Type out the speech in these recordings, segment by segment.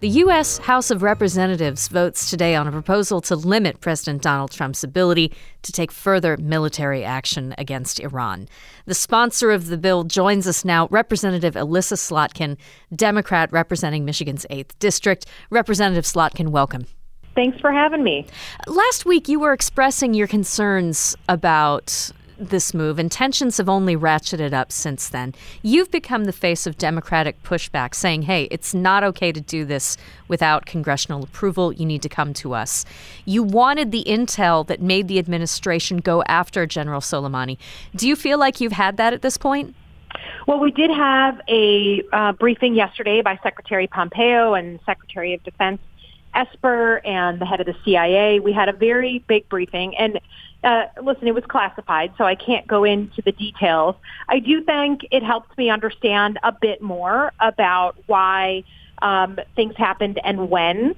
The U.S. House of Representatives votes today on a proposal to limit President Donald Trump's ability to take further military action against Iran. The sponsor of the bill joins us now, Representative Elissa Slotkin, Democrat representing Michigan's 8th District. Representative Slotkin, welcome. Thanks for having me. Last week, you were expressing your concerns about this move, and tensions have only ratcheted up since then. You've become the face of Democratic pushback, saying, hey, it's not okay to do this without congressional approval. You need to come to us. You wanted the intel that made the administration go after General Soleimani. Do you feel like you've had that at this point? Well, we did have a briefing yesterday by Secretary Pompeo and Secretary of Defense Esper and the head of the CIA. We had a very big briefing, and listen, it was classified, so I can't go into the details. I do think it helps me understand a bit more about why things happened and when.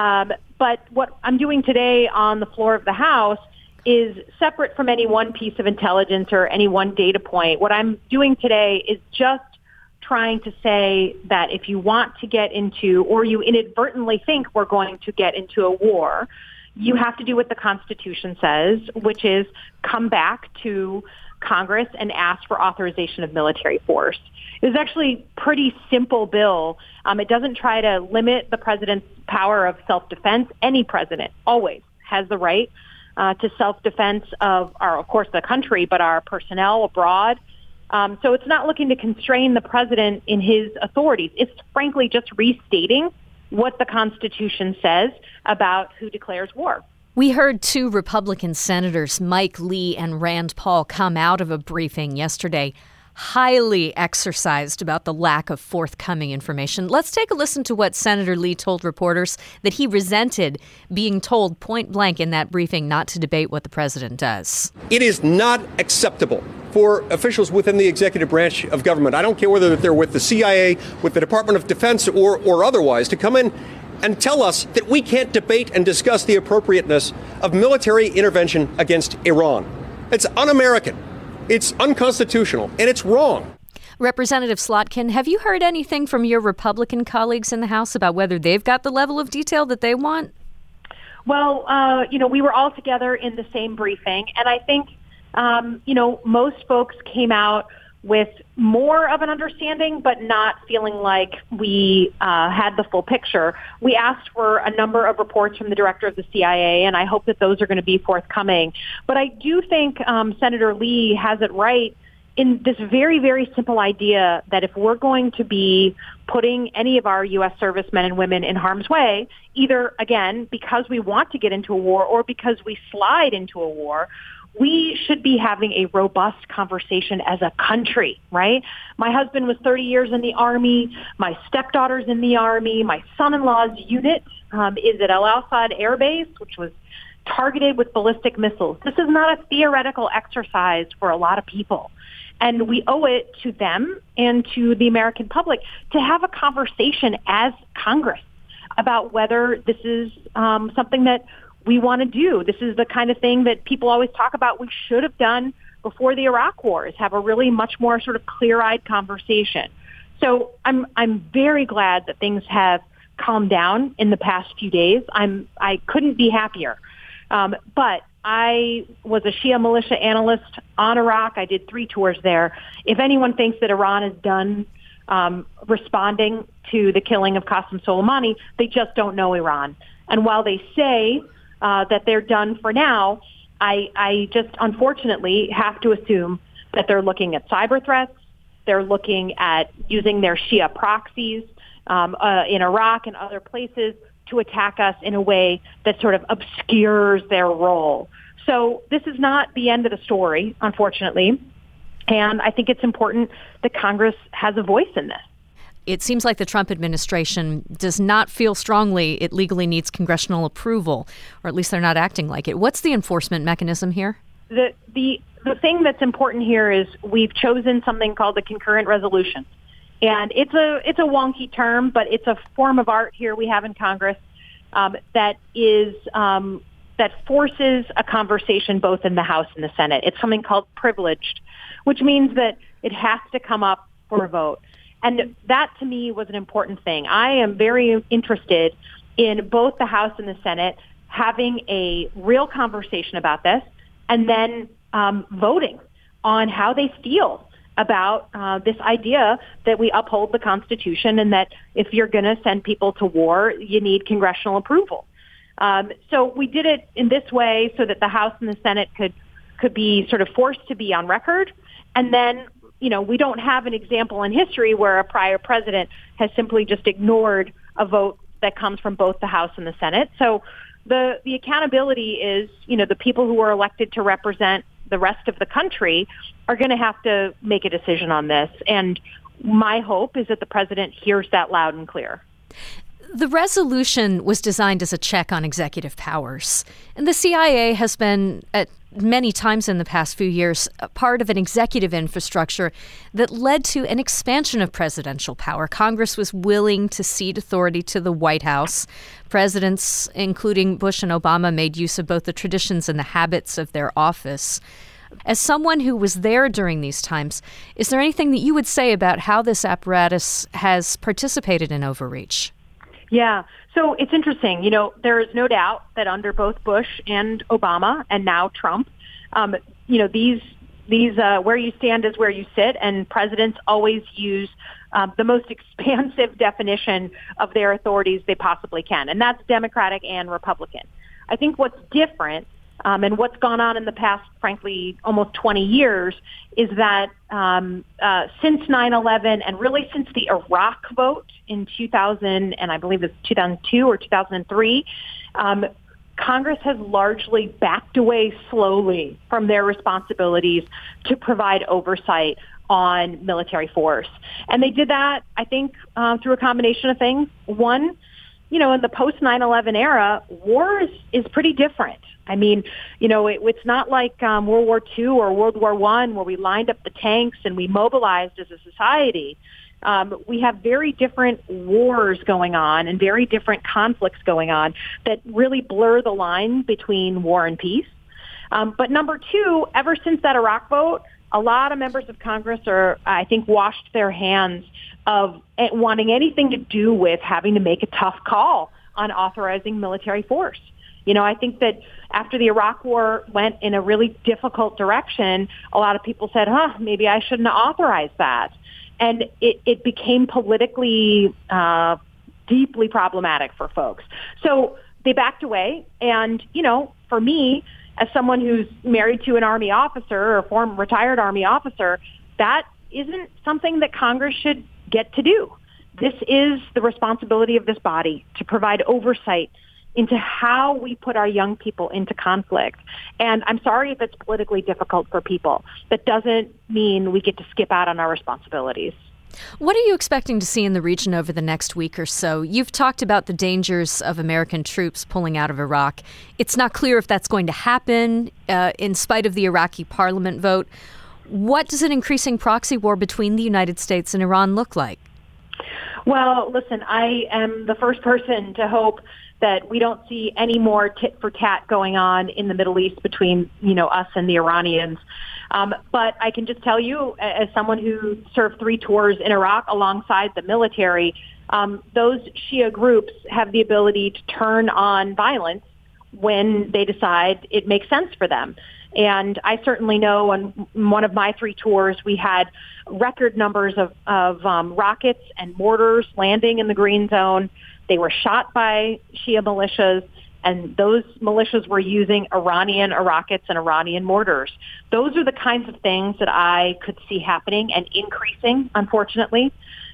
But what I'm doing today on the floor of the House is separate from any one piece of intelligence or any one data point. What I'm doing today is just trying to say that if you want to get into, or you inadvertently think we're going to get into a war, you have to do what the Constitution says, which is come back to Congress and ask for authorization of military force. It was actually a pretty simple bill. It doesn't try to limit the president's power of self-defense. Any president always has the right to self-defense of course, the country, but our personnel abroad. So it's not looking to constrain the president in his authorities. It's frankly just restating what the Constitution says about who declares war. We heard two Republican senators, Mike Lee and Rand Paul, come out of a briefing yesterday highly exercised about the lack of forthcoming information. Let's take a listen to what Senator Lee told reporters that he resented being told point blank in that briefing not to debate what the president does. It is not acceptable for officials within the executive branch of government, I don't care whether they're with the CIA, with the Department of Defense, or otherwise, to come in and tell us that we can't debate and discuss the appropriateness of military intervention against Iran. It's un-American. It's unconstitutional, and it's wrong. Representative Slotkin, have you heard anything from your Republican colleagues in the House about whether they've got the level of detail that they want? Well, we were all together in the same briefing, and I think, most folks came out with more of an understanding, but not feeling like we had the full picture. We asked for a number of reports from the director of the CIA, and I hope that those are going to be forthcoming. But I do think Senator Lee has it right in this very, very simple idea that if we're going to be putting any of our U.S. servicemen and women in harm's way, either, again, because we want to get into a war or because we slide into a war, we should be having a robust conversation as a country, right? My husband was 30 years in the Army. My stepdaughter's in the Army. My son-in-law's unit is at Al-Assad Air Base, which was targeted with ballistic missiles. This is not a theoretical exercise for a lot of people. And we owe it to them and to the American public to have a conversation as Congress about whether this is something that we want to do. This is the kind of thing that people always talk about we should have done before the Iraq War, is have a really much more sort of clear-eyed conversation. So I'm very glad that things have calmed down in the past few days. I couldn't be happier. But I was a Shia militia analyst on Iraq. I did 3 tours there. If anyone thinks that Iran is done responding to the killing of Qasem Soleimani, they just don't know Iran. And while they say that they're done for now, I just unfortunately have to assume that they're looking at cyber threats. They're looking at using their Shia proxies in Iraq and other places to attack us in a way that sort of obscures their role. So this is not the end of the story, unfortunately. And I think it's important that Congress has a voice in this. It seems like the Trump administration does not feel strongly it legally needs congressional approval, or at least they're not acting like it. What's the enforcement mechanism here? The thing that's important here is we've chosen something called the concurrent resolution. And it's a wonky term, but it's a form of art here we have in Congress that forces a conversation both in the House and the Senate. It's something called privileged, which means that it has to come up for a vote. And that, to me, was an important thing. I am very interested in both the House and the Senate having a real conversation about this and then voting on how they feel about this idea that we uphold the Constitution and that if you're going to send people to war, you need congressional approval. So we did it in this way so that the House and the Senate could be sort of forced to be on record. And then, we don't have an example in history where a prior president has simply just ignored a vote that comes from both the House and the Senate. So the accountability is, the people who are elected to represent the rest of the country are going to have to make a decision on this. And my hope is that the president hears that loud and clear. The resolution was designed as a check on executive powers. And the CIA has been, at many times in the past few years, a part of an executive infrastructure that led to an expansion of presidential power. Congress was willing to cede authority to the White House. Presidents, including Bush and Obama, made use of both the traditions and the habits of their office. As someone who was there during these times, is there anything that you would say about how this apparatus has participated in overreach? Yeah. So it's interesting. There is no doubt that under both Bush and Obama and now Trump, these where you stand is where you sit, and presidents always use the most expansive definition of their authorities they possibly can. And that's Democratic and Republican. I think what's different and what's gone on in the past, frankly, almost 20 years is that since 9/11 and really since the Iraq vote in 2000, and I believe it's 2002 or 2003, Congress has largely backed away slowly from their responsibilities to provide oversight on military force. And they did that, I think, through a combination of things. One, in the post 9/11 era, war is pretty different. I mean, it's not like World War II or World War I where we lined up the tanks and we mobilized as a society. We have very different wars going on and very different conflicts going on that really blur the line between war and peace. But number two, ever since that Iraq vote, a lot of members of Congress washed their hands of wanting anything to do with having to make a tough call on authorizing military force. I think that after the Iraq War went in a really difficult direction, a lot of people said, maybe I shouldn't have authorized that. And it became politically deeply problematic for folks. So they backed away. And, for me, as someone who's married to an Army officer or former retired Army officer, that isn't something that Congress should get to do. This is the responsibility of this body to provide oversight into how we put our young people into conflict. And I'm sorry if it's politically difficult for people. That doesn't mean we get to skip out on our responsibilities. What are you expecting to see in the region over the next week or so? You've talked about the dangers of American troops pulling out of Iraq. It's not clear if that's going to happen in spite of the Iraqi parliament vote. What does an increasing proxy war between the United States and Iran look like? Well, listen, I am the first person to hope that we don't see any more tit for tat going on in the Middle East between, us and the Iranians. But I can just tell you, as someone who served 3 tours in Iraq alongside the military, those Shia groups have the ability to turn on violence when they decide it makes sense for them. And I certainly know on one of my 3 tours, we had record numbers of rockets and mortars landing in the Green Zone. They were shot by Shia militias, and those militias were using Iranian rockets and Iranian mortars. Those are the kinds of things that I could see happening and increasing, unfortunately.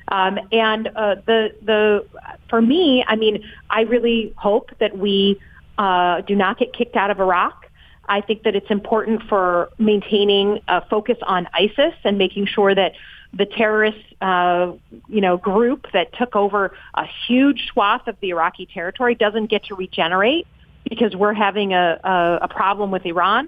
For me, I really hope that we do not get kicked out of Iraq. I think that it's important for maintaining a focus on ISIS and making sure that the terrorist, group that took over a huge swath of the Iraqi territory doesn't get to regenerate because we're having a problem with Iran.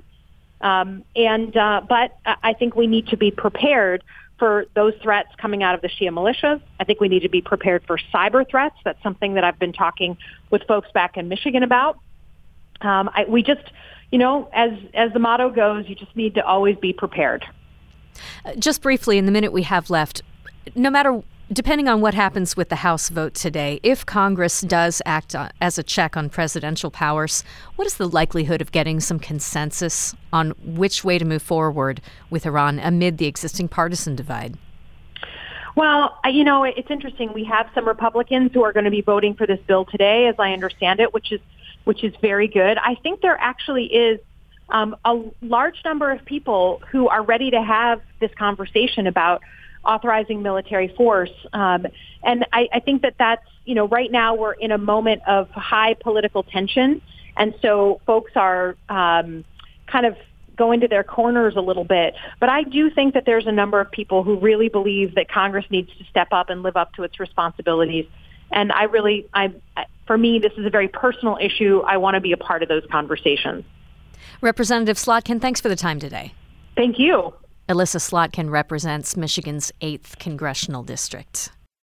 But I think we need to be prepared for those threats coming out of the Shia militias. I think we need to be prepared for cyber threats. That's something that I've been talking with folks back in Michigan about. We just, as the motto goes, you just need to always be prepared. Just briefly, in the minute we have left, no matter depending on what happens with the House vote today, if Congress does act as a check on presidential powers, what is the likelihood of getting some consensus on which way to move forward with Iran amid the existing partisan divide? Well, it's interesting. We have some Republicans who are going to be voting for this bill today, as I understand it, which is very good. I think there actually is a large number of people who are ready to have this conversation about authorizing military force. And I think that's, right now we're in a moment of high political tension. And so folks are kind of going to their corners a little bit. But I do think that there's a number of people who really believe that Congress needs to step up and live up to its responsibilities. And for me, this is a very personal issue. I want to be a part of those conversations. Representative Slotkin, thanks for the time today. Thank you. Elissa Slotkin represents Michigan's 8th Congressional District.